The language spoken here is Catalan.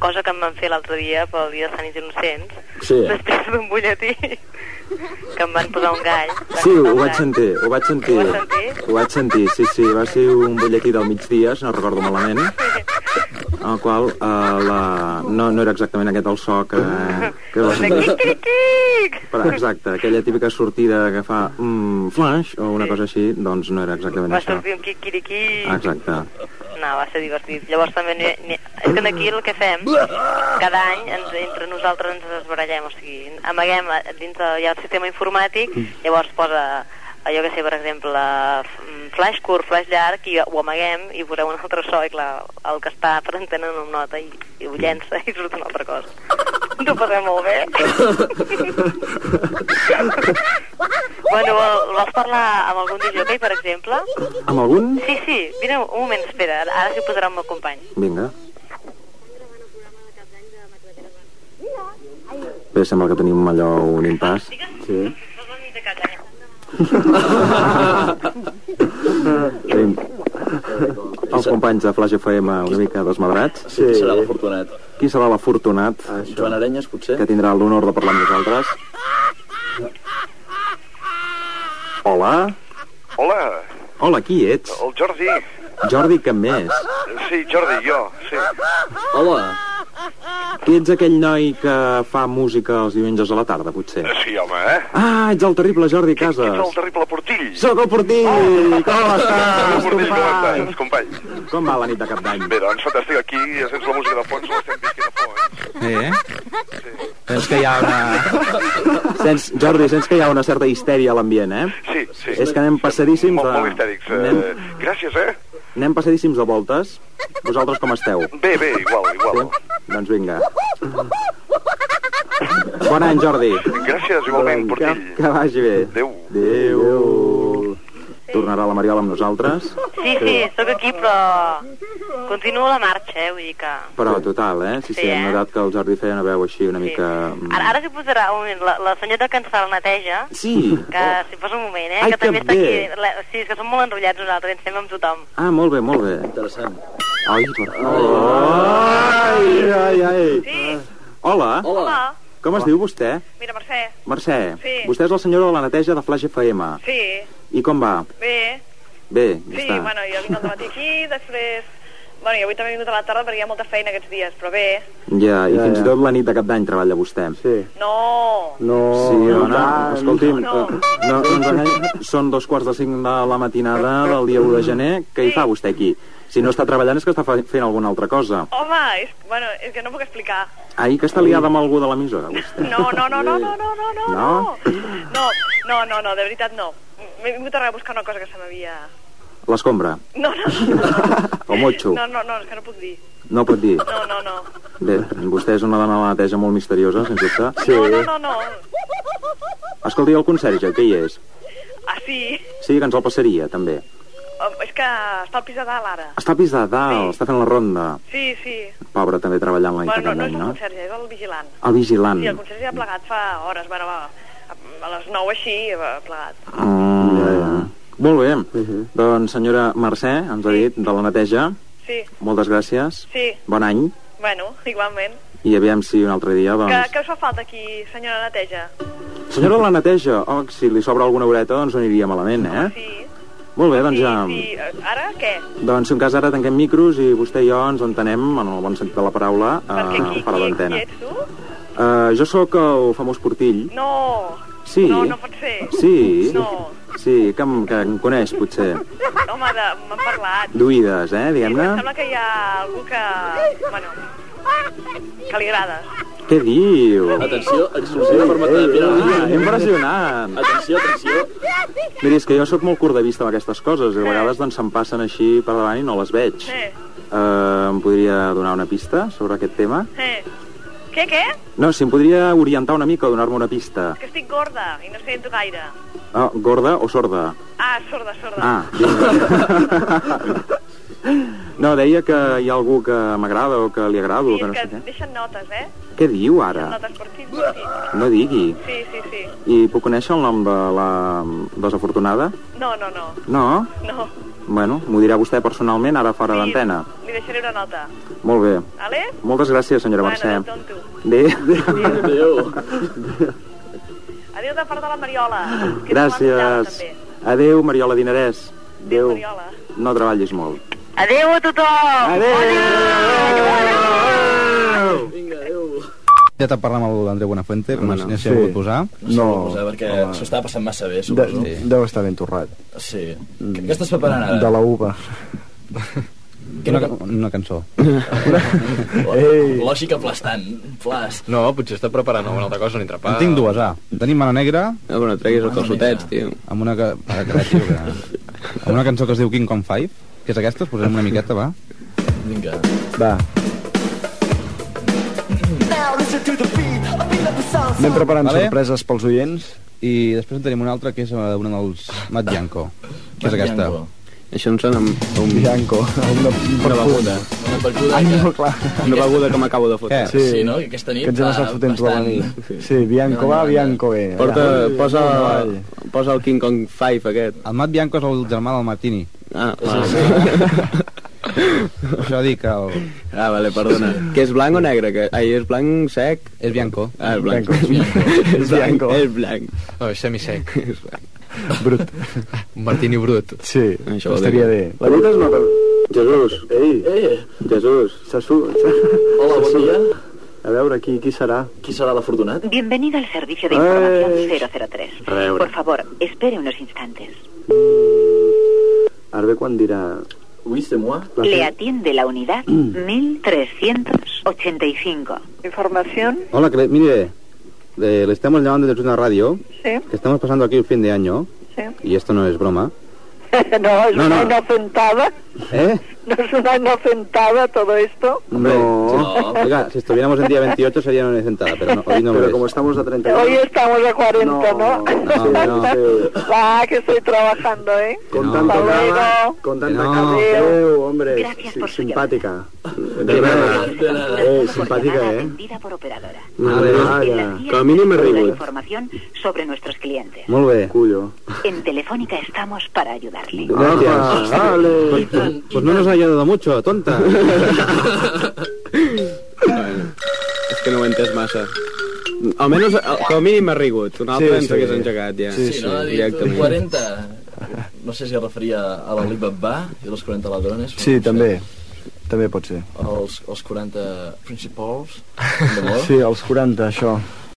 cosa que em van fer l'altre dia pel dia de Sant Innocents, després d'un butlletí que em van posar un gall. Sí, ho vaig sentir. Ho vaig sentir, sí. Va ser un butlletí del migdia, si no recordo malament, en el qual no era exactament aquest el so que va sentir. Però exacte, aquella típica sortida que fa flash o una cosa així, doncs no era exactament això. Va sortir un quiquiriquí. Exacte. No, va ser divertit. Llavors també és que aquí el que fem cada any entre nosaltres ens esbarallem, o sigui, amaguem dins hi ha el sistema informàtic, llavors posa allò que sé, per exemple, flash curt, flash llarg, i ho amaguem i posem un altre so, i clar, el que està per antena no em nota i ho llença i surt una altra cosa. Ens ho passem molt bé. Bueno, vols parlar amb algun disjockey, per exemple? Amb algun? Sí, vine un moment, espera, ara s'hi posarà el meu company. Vinga. Bé, sembla que tenim allò un impàs. Sí. Tenim els companys de Flash FM una mica desmadrats. Sí. Qui serà l'afortunat? Qui serà l'afortunat? Joan Arenyes, potser? Que tindrà l'honor de parlar amb nosaltres. Hola. Hola, qui ets? El Jordi. Jordi Campmès. Sí, Jordi, jo, sí. Hola. Qui ets aquell noi que fa música els diumenges a la tarda, potser? Sí, home, Ah, ets el terrible Jordi Casas. Ets el terrible Portill. Soc el Portill! Com estàs, company? company? Com va la nit de Cap d'Any? Bé, doncs, fantàstic. Aquí sents la música de fons, l'estem visquint a fons. Sí. Sents que hi ha una... Jordi, sents que hi ha una certa histèria a l'ambient, Sí. És que anem passadíssims de... Molt histèrics. Gràcies, Anem passadíssims de voltes. Vosaltres com esteu? Bé, igual. Sí? Doncs vinga. Bon any, Jordi. Gràcies, igualment, Portill. Que vagi bé. Adéu. Tornarà la Mariola amb nosaltres? Sí, sóc aquí, però continuo la marxa, vull dir que... Però total, Sí, hem notat que el Jordi feia una veu així una mica... Ara s'hi posarà un moment, la senyora que ens fa la neteja, que s'hi posa un moment, Ai, que també que està aquí... Sí, és que som molt enrotllats nosaltres, ens fem amb tothom. Ah, molt bé. Interessant. Ai. Sí. Hola. Com es diu vostè? Mira, Mercè. Sí. Vostè és la senyora de la neteja de Flash FM. Sí. I com va? Bé, ja està. bueno, jo vinc al dematí aquí, després... Bueno, jo avui també he vingut a la tarda perquè hi ha molta feina aquests dies, però bé. Ja, i fins i tot la nit de Cap d'Any treballa vostè. Sí. No. Sí, dona, escolti'm, no ens engany, són 2:45 de la matinada del dia 1 de gener, què hi fa vostè aquí? Si no està treballant és que està fent alguna altra cosa. Home, és que no puc explicar. Ai, que està liada amb algú de l'emissora, vostè. No, de veritat no. M'he vingut a buscar una cosa que se m'havia... L'escombra? No. O motxo? No, és que no puc dir. No pot dir? No. Bé, vostè és una dona de la neteja molt misteriosa, sens dubte. Sí. No. Escolti, el conserge, què hi és? Ah, sí? Sí, que ens el passaria, també. És que està al pis de dalt, ara. Està al pis de dalt, està fent la ronda. Sí. Pobre, també treballant la nit de Cap d'Any, no és el conserge, és el vigilant. El vigilant. Sí, el conserge ha plegat fa hores, bueno, a les 9 així, ha plegat. Molt bé. Doncs, senyora Mercè, ens ha dit, de la neteja. Sí. Moltes gràcies. Sí. Bon any. Bueno, igualment. I aviam si un altre dia, doncs... Què us fa falta aquí, senyora neteja? Senyora de la neteja? Si li sobra alguna horeta, doncs no aniria malament, Sí. Molt bé, doncs ja... Sí. Ara què? Doncs, si un cas, ara tanquem micros i vostè i jo ens entenem, en el bon sentit de la paraula, per l'antena. Qui ets tu? Jo sóc el famós Portill. No. Sí. No pot ser. Sí. No. Sí, que em coneix, potser. Home, m'han parlat. D'oïdes, diguem-ne. Em sembla que hi ha algú que... Bueno, que li agrada. Què diu? Atenció, exclusiva per matar. Impressionant. Atenció. Miri, és que jo sóc molt curt de vista amb aquestes coses i a vegades doncs se'm passen així per davant i no les veig. Em podria donar una pista sobre aquest tema? Què? No, si em podria orientar una mica o donar-me una pista. És que estic gorda i no sento gaire. Gorda o sorda? Sorda. Vinga. No, deia que hi ha algú que m'agrada o que li agrada o que no sé què. Deixen notes, Què diu, ara? Deixen notes per aquí, per aquí. No digui. Sí. I puc conèixer el nom de la desafortunada? No. No? No. Bueno, m'ho dirà vostè personalment, ara fora d'antena. Li deixaré una nota. Molt bé. Vale? Moltes gràcies, senyora Mercè. Bueno, tonto. Adéu. Adéu de part de la Mariola. Gràcies. Adéu, Mariola Dinarès. Adéu. Mariola. No treballis molt. Adéu a tothom! Adéu! Vinga, adéu. Ja t'ha parlat amb l'Andreu Buenafuente, però no s'hi ha volgut posar. No, perquè s'ho estava passant massa bé, suposo. Deu estar ben torrat. Sí. Què estàs preparant ara? De la uva. Una cançó. Lògic aplastant. Plas. No, potser està preparant alguna altra cosa, un entrepà. En tinc dues, Tenim Mano Negra... No, però no treguis els calçotets, tio. Amb una cançó que es diu King Kong 5, que és aquesta, posarem una miqueta, va. Vinga. Va. Anem preparant sorpreses pels oients. I després en tenim una altra, que és una dels Mat Bianco, que és aquesta. Això em sona un Bianco, una beguda. Una beguda Ai, no, clar. Una beguda que m'acabo de fotre. Sí, no? Que aquesta nit que ens hem estat fotent tota la nit. Sí, Bianco va, Bianco ve. Posa el King Kong 5 aquest. El Mat Bianco és el germà del Martini. Ah, això dic el... Ah, vale, perdona. Que és blanc o negre? Ai, és blanc sec? És Bianco. Ah, és blanc. És Bianco. És blanc. No, és semisec. És blanc. Brut. Un Martini brut. Sí, això estaria bé. La nit és una... Jesús. Jesús. Hola, bon dia. A veure, qui serà? Qui serà l'afortunat? Bienvenido al servicio de información 003. Por favor, espere unos instantes. Ara bé quan dirà... Oui, c'est moi. Le atiende la unidad 1385. Información. Hola, mire, le estamos llamando desde una radio. Sí. Que estamos pasando aquí el fin de año. Sí. Y esto no es broma. No, es una inocentada. ¿No es una inocentada todo esto? Hombre, no. Oiga, si estuviéramos el día 28 sería una inocentada, pero hoy no lo es. Como estamos a 31... Hoy estamos a 40, ¿no? Va, que estoy trabajando, ¿eh? Con tanta calma, con tanta calma. Hombre, Gracias por su simpática. De nada. Simpática, atendida por operadora. Com a mínim he rigut. Información sobre nuestros clientes. Molt bé. Cuyo. En Telefónica estamos para ayudarle. Gracias. Vale. Pues no nos ha ayudado mucho, tonta. Bueno, és que no ho he entès massa. Almenys, com a mínim m'ha rigut. Un altre ens hagués engegat, ja. Sí, no? Ha dit 40... No sé si es referia a l'Alibaba i els 40 ladrones. Sí, també. També pot ser. Els 40 principals. Sí, els 40, això.